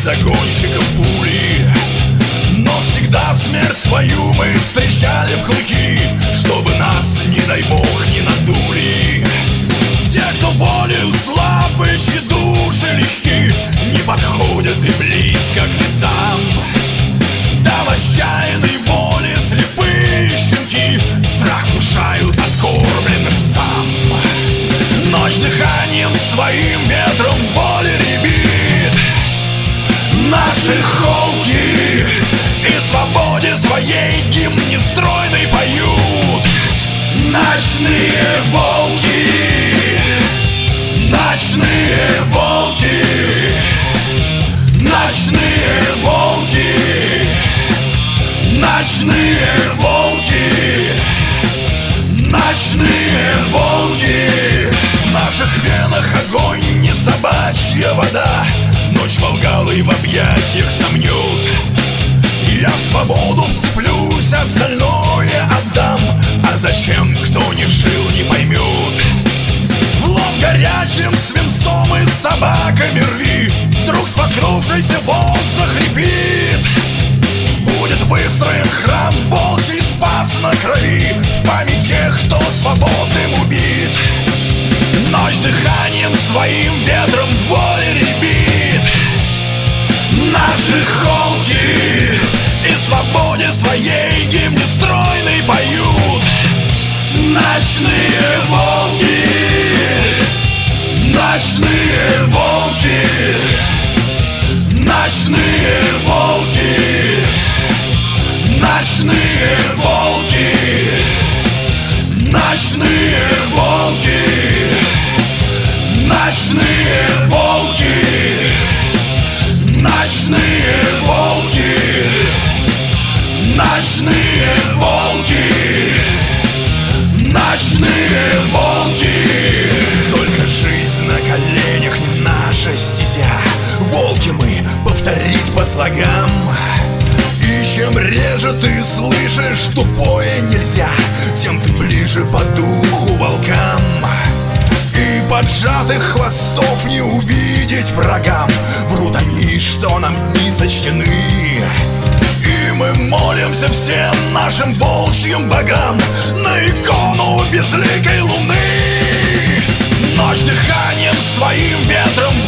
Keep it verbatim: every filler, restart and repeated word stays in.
загонщиков пули. Но всегда смерть свою мы встречали в клыки, чтобы нас, не дай бог, не надули. Те, кто более слабы, чьи души легки, не подходят и близко к лесам. Да в отчаянной воле слепые щенки страх внушают откормленным псам. Ночь дыханием своим ветром боли рябит наши холки, и свободе своей гимн нестройный поют ночные волки. Ночные волки, ночные волки, ночные волки, ночные волки. В наших венах огонь, не собачья вода, ночь волгалой в объятиях сомнет. Я в свободу вцеплюсь, остальное отдам, а зачем, кто не жил, не поймет. В лоб горячим свинцом и собаками рви, вдруг споткнувшийся волк захрипит. Будет выстроен храм, волчий спас на крови, в память тех, кто свободным убит. Ночь дыханием своим ветром воли рябит наши холки, и свободе своей гимн нестройный поют ночные волки. Ночные волки, ночные волки, ночные волки, ночные волки, ночные волки, ночные волки, ночные волки, ночные волки. Только жизнь на коленях не наша стезя, волки мы, повторить по слогам. И чем реже ты слышишь тупое нельзя, тем ты ближе по духу волкам. И поджатых хвостов не увидеть врагам, врут они, что нам дни сочтены. И мы молимся всем нашим волчьим богам на икону безликой луны. Ночь дыханием своим ветром